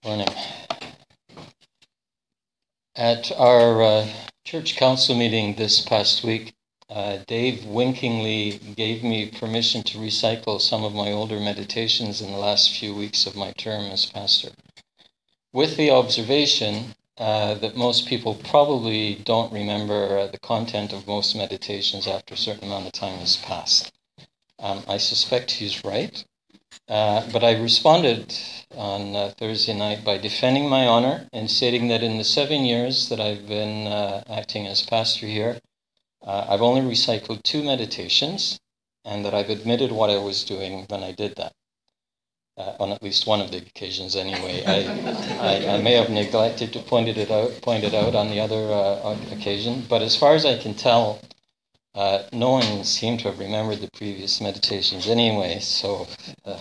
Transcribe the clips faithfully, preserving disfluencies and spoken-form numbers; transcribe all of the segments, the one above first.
Morning. At our uh, church council meeting this past week, uh, Dave winkingly gave me permission to recycle some of my older meditations in the last few weeks of my term as pastor, with the observation uh, that most people probably don't remember uh, the content of most meditations after a certain amount of time has passed. Um, I suspect he's right. Uh, but I responded on uh, Thursday night by defending my honor and stating that in the seven years that I've been uh, acting as pastor here, uh, I've only recycled two meditations, and that I've admitted what I was doing when I did that, uh, on at least one of the occasions anyway. I, I, I may have neglected to point it out, point it out on the other uh, occasion, but as far as I can tell, Uh, no one seemed to have remembered the previous meditations anyway, so uh,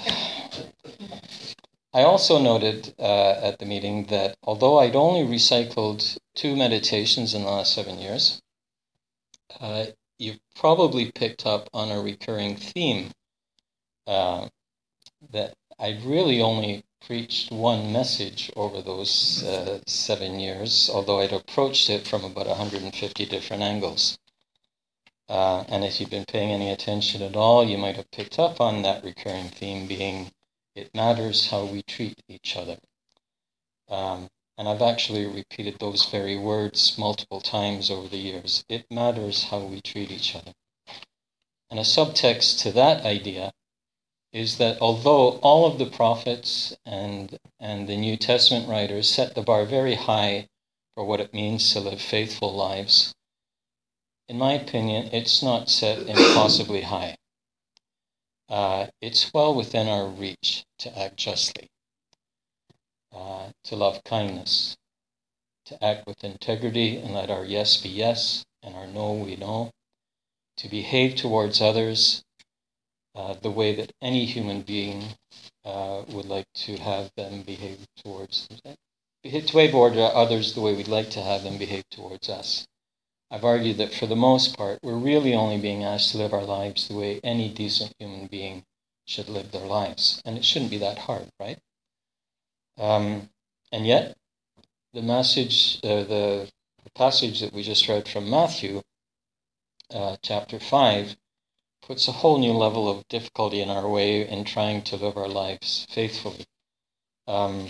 I also noted uh, at the meeting that although I'd only recycled two meditations in the last seven years, uh, you've probably picked up on a recurring theme uh, that I'd really only preached one message over those uh, seven years, although I'd approached it from about one hundred fifty different angles. Uh, and if you've been paying any attention at all, you might have picked up on that recurring theme being, it matters how we treat each other. Um, and I've actually repeated those very words multiple times over the years. It matters how we treat each other. And a subtext to that idea is that although all of the prophets and, and the New Testament writers set the bar very high for what it means to live faithful lives, in my opinion, it's not set impossibly high. Uh, it's well within our reach to act justly, uh, to love kindness, to act with integrity and let our yes be yes and our no we no, to behave towards others uh, the way that any human being uh, would like to have them behave towards them, to behave toward others the way we'd like to have them behave towards us. I've argued that for the most part, we're really only being asked to live our lives the way any decent human being should live their lives. And it shouldn't be that hard, right? Um, and yet, the message, uh, the, the passage that we just read from Matthew, uh, chapter five, puts a whole new level of difficulty in our way in trying to live our lives faithfully. Um,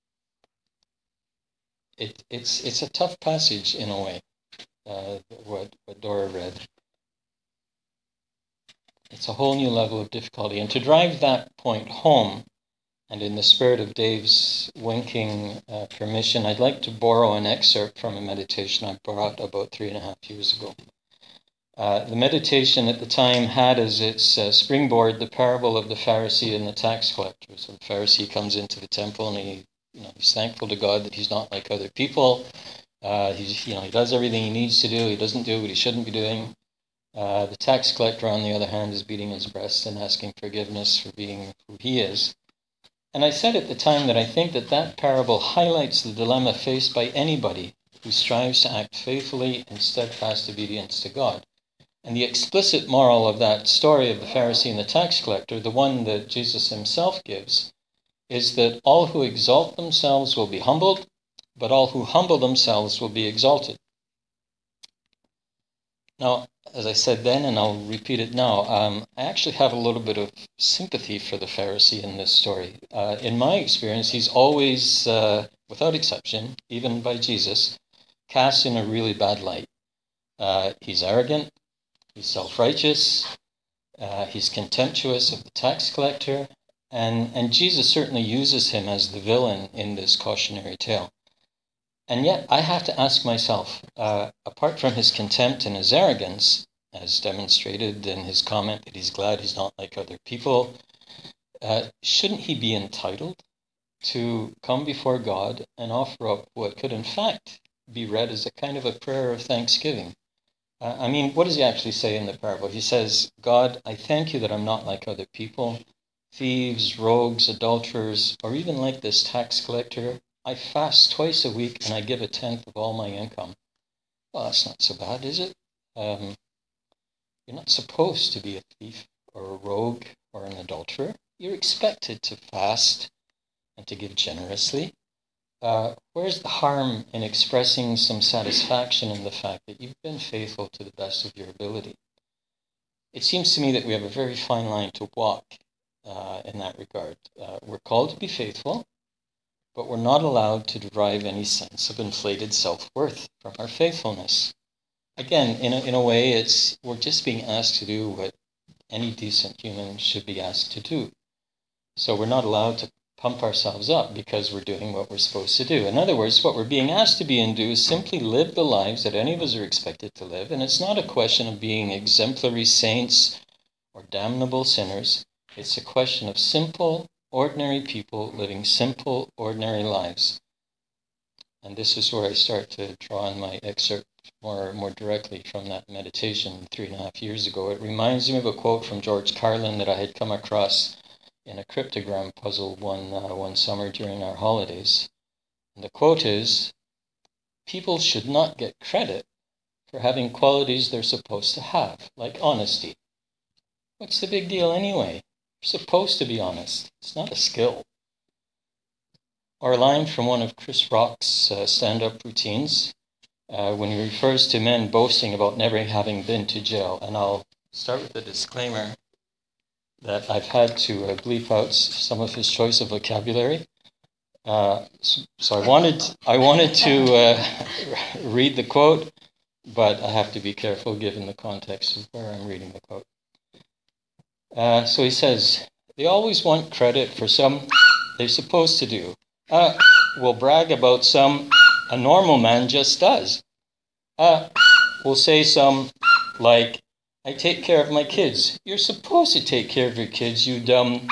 it, it's, it's a tough passage in a way. Uh, what, what Dora read. It's a whole new level of difficulty. And to drive that point home, and in the spirit of Dave's winking uh, permission, I'd like to borrow an excerpt from a meditation I brought about three and a half years ago. Uh, the meditation at the time had as its uh, springboard the parable of the Pharisee and the tax collector. So the Pharisee comes into the temple and he, you know, he's thankful to God that he's not like other people. Uh, he's, you know, he does everything he needs to do. He doesn't do what he shouldn't be doing. Uh, the tax collector, on the other hand, is beating his breast and asking forgiveness for being who he is. And I said at the time that I think that that parable highlights the dilemma faced by anybody who strives to act faithfully in steadfast obedience to God. And the explicit moral of that story of the Pharisee and the tax collector, the one that Jesus himself gives, is that all who exalt themselves will be humbled, but all who humble themselves will be exalted. Now, as I said then, and I'll repeat it now, um, I actually have a little bit of sympathy for the Pharisee in this story. Uh, in my experience, he's always, uh, without exception, even by Jesus, cast in a really bad light. Uh, he's arrogant, he's self-righteous, uh, he's contemptuous of the tax collector, and, and Jesus certainly uses him as the villain in this cautionary tale. And yet, I have to ask myself, uh, apart from his contempt and his arrogance, as demonstrated in his comment that he's glad he's not like other people, uh, shouldn't he be entitled to come before God and offer up what could in fact be read as a kind of a prayer of thanksgiving? Uh, I mean, what does he actually say in the parable? He says, God, I thank you that I'm not like other people, thieves, rogues, adulterers, or even like this tax collector. I fast twice a week and I give a tenth of all my income. Well, that's not so bad, is it? Um, you're not supposed to be a thief or a rogue or an adulterer. You're expected to fast and to give generously. uh, where's the harm in expressing some satisfaction in the fact that you've been faithful to the best of your ability? It seems to me that we have a very fine line to walk uh, in that regard. Uh, we're called to be faithful, but we're not allowed to derive any sense of inflated self-worth from our faithfulness. Again, in a, in a way, it's we're just being asked to do what any decent human should be asked to do. So we're not allowed to pump ourselves up because we're doing what we're supposed to do. In other words, what we're being asked to be and do is simply live the lives that any of us are expected to live. And it's not a question of being exemplary saints or damnable sinners. It's a question of simple, ordinary people living simple, ordinary lives. And this is where I start to draw on my excerpt more, more directly from that meditation three and a half years ago. It reminds me of a quote from George Carlin that I had come across in a cryptogram puzzle one uh, one summer during our holidays. And the quote is, "People should not get credit for having qualities they're supposed to have, like honesty. What's the big deal anyway? You're supposed to be honest. It's not a skill." Or a line from one of Chris Rock's uh, stand-up routines uh, when he refers to men boasting about never having been to jail. And I'll start with a disclaimer that I've had to uh, bleep out some of his choice of vocabulary. Uh, so, so I wanted I wanted to uh, read the quote, but I have to be careful given the context of where I'm reading the quote. Uh, so he says, "They always want credit for some they're supposed to do. Uh, will brag about some a normal man just does. Uh, will say some like, 'I take care of my kids.' You're supposed to take care of your kids, you dumb..."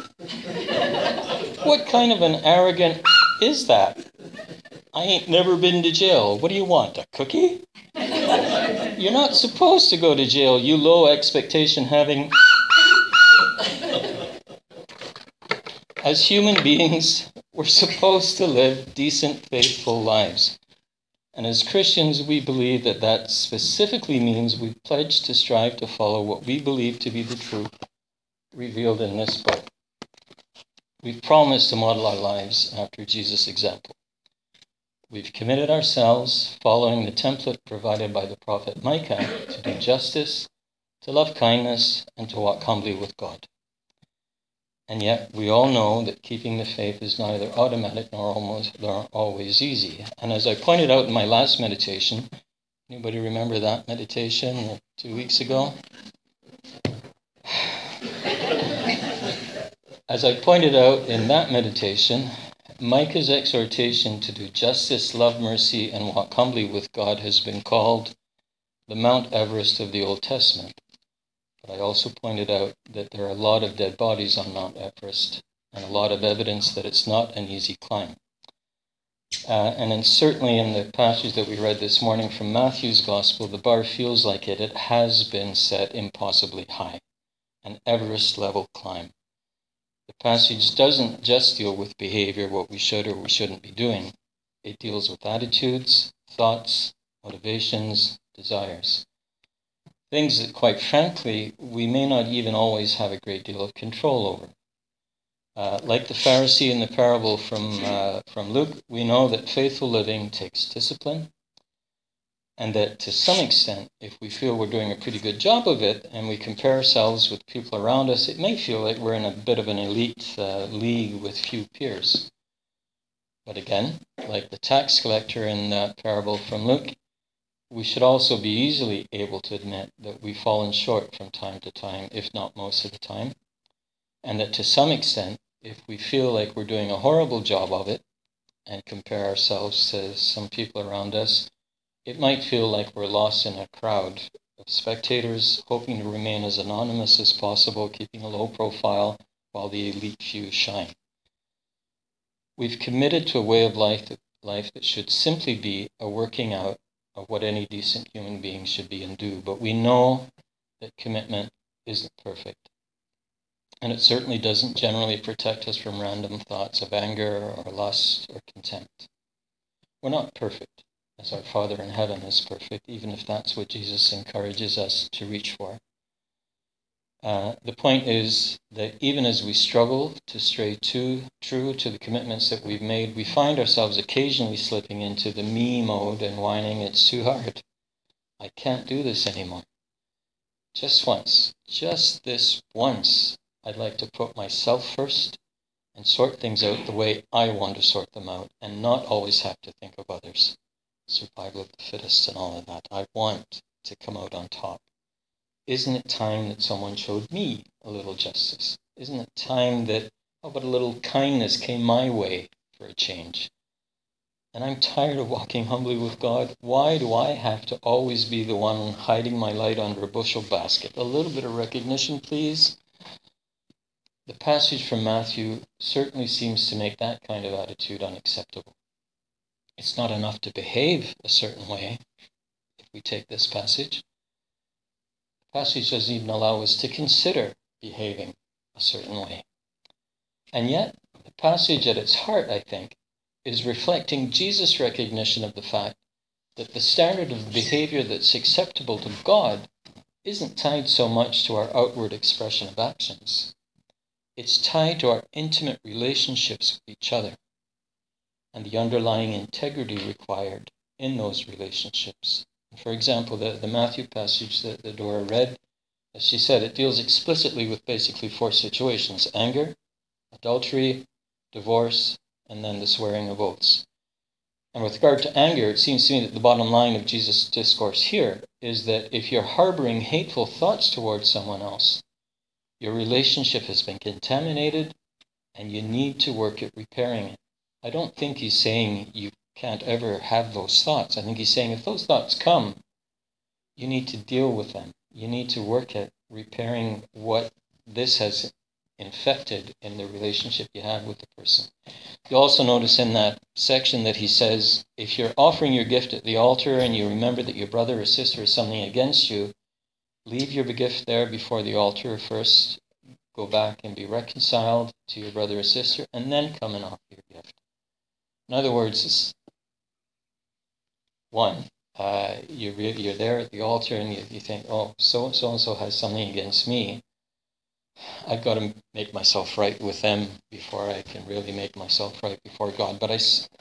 What kind of an arrogant is that? "I ain't never been to jail. What do you want, a cookie?" You're not supposed to go to jail, you low expectation having... As human beings, we're supposed to live decent, faithful lives. And as Christians, we believe that that specifically means we pledge to strive to follow what we believe to be the truth revealed in this book. We've promised to model our lives after Jesus' example. We've committed ourselves, following the template provided by the prophet Micah, to do justice, to love kindness, and to walk humbly with God. And yet, we all know that keeping the faith is neither automatic nor almost nor always easy. And as I pointed out in my last meditation, anybody remember that meditation two weeks ago? As I pointed out in that meditation, Micah's exhortation to do justice, love mercy, and walk humbly with God has been called the Mount Everest of the Old Testament. But I also pointed out that there are a lot of dead bodies on Mount Everest and a lot of evidence that it's not an easy climb. Uh, and then certainly in the passage that we read this morning from Matthew's Gospel, the bar feels like it. It has been set impossibly high, an Everest-level climb. The passage doesn't just deal with behavior, what we should or we shouldn't be doing. It deals with attitudes, thoughts, motivations, desires. Things that, quite frankly, we may not even always have a great deal of control over. Uh, like the Pharisee in the parable from, uh, from Luke, we know that faithful living takes discipline, and that to some extent, if we feel we're doing a pretty good job of it, and we compare ourselves with people around us, it may feel like we're in a bit of an elite uh, league with few peers. But again, like the tax collector in that parable from Luke, we should also be easily able to admit that we've fallen short from time to time, if not most of the time, and that to some extent, if we feel like we're doing a horrible job of it and compare ourselves to some people around us, it might feel like we're lost in a crowd of spectators hoping to remain as anonymous as possible, keeping a low profile while the elite few shine. We've committed to a way of life that, life that should simply be a working out of what any decent human being should be and do. But we know that commitment isn't perfect. And it certainly doesn't generally protect us from random thoughts of anger or lust or contempt. We're not perfect, as our Father in heaven is perfect, even if that's what Jesus encourages us to reach for. Uh, the point is that even as we struggle to stray too true to the commitments that we've made, we find ourselves occasionally slipping into the me mode and whining, it's too hard. I can't do this anymore. Just once, just this once, I'd like to put myself first and sort things out the way I want to sort them out and not always have to think of others. Survival of the fittest and all of that. I want to come out on top. Isn't it time that someone showed me a little justice? Isn't it time that, how about a little kindness came my way for a change? And I'm tired of walking humbly with God. Why do I have to always be the one hiding my light under a bushel basket? A little bit of recognition, please. The passage from Matthew certainly seems to make that kind of attitude unacceptable. It's not enough to behave a certain way, if we take this passage. The passage doesn't even allow us to consider behaving a certain way. And yet, the passage at its heart, I think, is reflecting Jesus' recognition of the fact that the standard of behavior that's acceptable to God isn't tied so much to our outward expression of actions. It's tied to our intimate relationships with each other and the underlying integrity required in those relationships. For example, the, the Matthew passage that, that Dora read, as she said, it deals explicitly with basically four situations: anger, adultery, divorce, and then the swearing of oaths. And with regard to anger, it seems to me that the bottom line of Jesus' discourse here is that if you're harboring hateful thoughts towards someone else, your relationship has been contaminated and you need to work at repairing it. I don't think he's saying you can't ever have those thoughts. I think he's saying if those thoughts come, you need to deal with them. You need to work at repairing what this has infected in the relationship you have with the person. You also notice in that section that he says, if you're offering your gift at the altar and you remember that your brother or sister has something against you, leave your gift there before the altar first, go back and be reconciled to your brother or sister, and then come and offer your gift. In other words, one, uh, you're, you're there at the altar and you, you think, oh, so, so-and-so has something against me. I've got to make myself right with them before I can really make myself right before God. But I,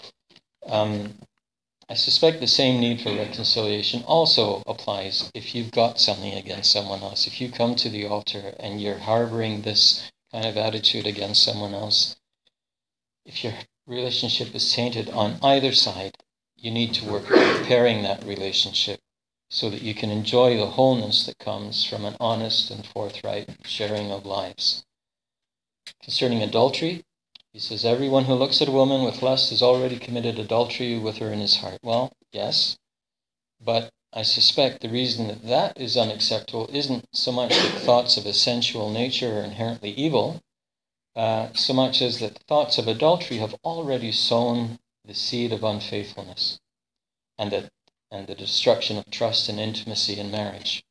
um, I suspect the same need for reconciliation also applies if you've got something against someone else. If you come to the altar and you're harboring this kind of attitude against someone else, if your relationship is tainted on either side, you need to work at repairing that relationship so that you can enjoy the wholeness that comes from an honest and forthright sharing of lives. Concerning adultery, he says, everyone who looks at a woman with lust has already committed adultery with her in his heart. Well, yes, but I suspect the reason that that is unacceptable isn't so much that thoughts of a sensual nature are inherently evil, uh, so much as that thoughts of adultery have already sown the seed of unfaithfulness and that and the destruction of trust and intimacy in marriage.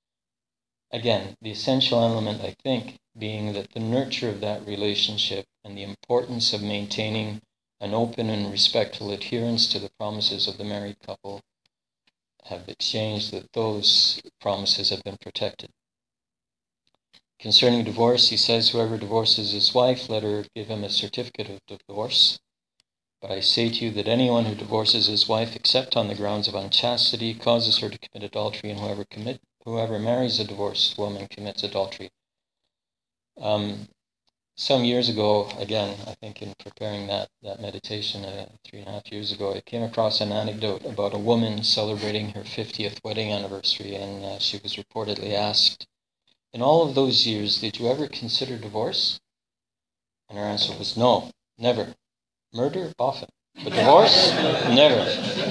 Again, the essential element, I think, being that the nurture of that relationship and the importance of maintaining an open and respectful adherence to the promises of the married couple have exchanged, that those promises have been protected. Concerning divorce, he says, whoever divorces his wife, let her give him a certificate of divorce. But I say to you that anyone who divorces his wife except on the grounds of unchastity causes her to commit adultery, and whoever commit whoever marries a divorced woman commits adultery. Um, some years ago, again, I think in preparing that, that meditation uh, three and a half years ago, I came across an anecdote about a woman celebrating her fiftieth wedding anniversary, and uh, she was reportedly asked, in all of those years, did you ever consider divorce? And her answer was no, never. Murder, often. But divorce, never.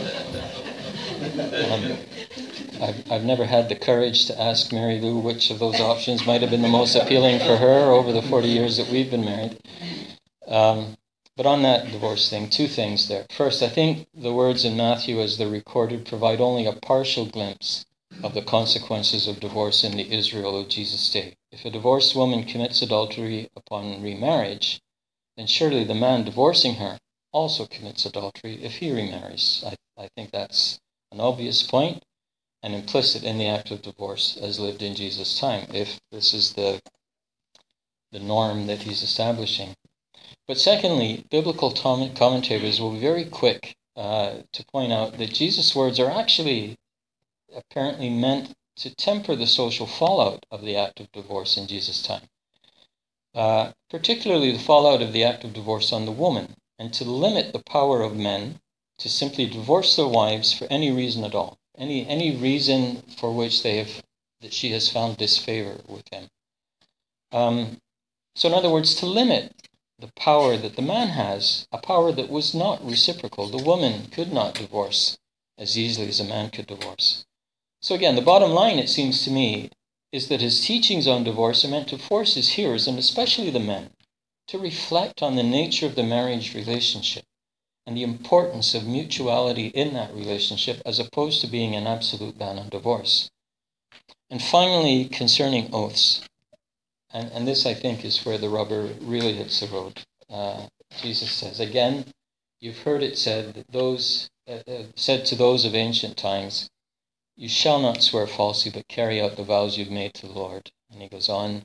Um, I've, I've never had the courage to ask Mary Lou which of those options might have been the most appealing for her over the forty years that we've been married. Um, but on that divorce thing, two things there. First, I think the words in Matthew as they're recorded provide only a partial glimpse of the consequences of divorce in the Israel of Jesus' day. If a divorced woman commits adultery upon remarriage, then surely the man divorcing her also commits adultery if he remarries. I, I think that's an obvious point, and implicit in the act of divorce as lived in Jesus' time, if this is the, the norm that he's establishing. But secondly, biblical tom- commentators will be very quick uh, to point out that Jesus' words are actually apparently meant to temper the social fallout of the act of divorce in Jesus' time, uh, particularly the fallout of the act of divorce on the woman, and to limit the power of men to simply divorce their wives for any reason at all, any any reason for which they have that she has found disfavor with him. Um, so, in other words, to limit the power that the man has, a power that was not reciprocal. The woman could not divorce as easily as a man could divorce. So again, the bottom line, it seems to me, is that his teachings on divorce are meant to force his hearers, and especially the men, to reflect on the nature of the marriage relationship and the importance of mutuality in that relationship as opposed to being an absolute ban on divorce. And finally, concerning oaths, and, and this I think is where the rubber really hits the road. Uh, Jesus says, again, you've heard it said that those uh, uh, said to those of ancient times, you shall not swear falsely, but carry out the vows you've made to the Lord. And he goes on,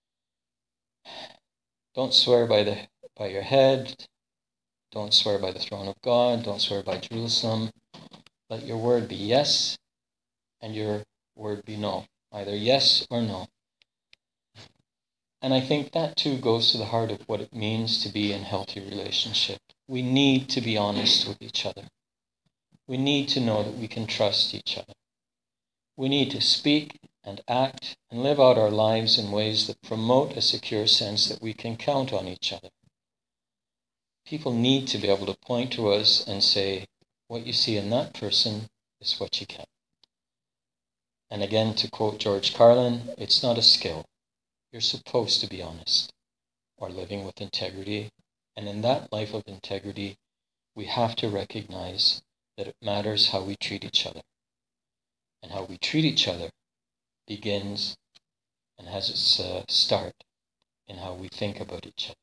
don't swear by the by your head, don't swear by the throne of God, don't swear by Jerusalem. Let your word be yes, and your word be no, either yes or no. And I think that too goes to the heart of what it means to be in healthy relationship. We need to be honest with each other. We need to know that we can trust each other. We need to speak and act and live out our lives in ways that promote a secure sense that we can count on each other. People need to be able to point to us and say, what you see in that person is what you get. And again, to quote George Carlin, it's not a skill. You're supposed to be honest or living with integrity. And in that life of integrity, we have to recognize that it matters how we treat each other. And how we treat each other begins and has its uh, start in how we think about each other.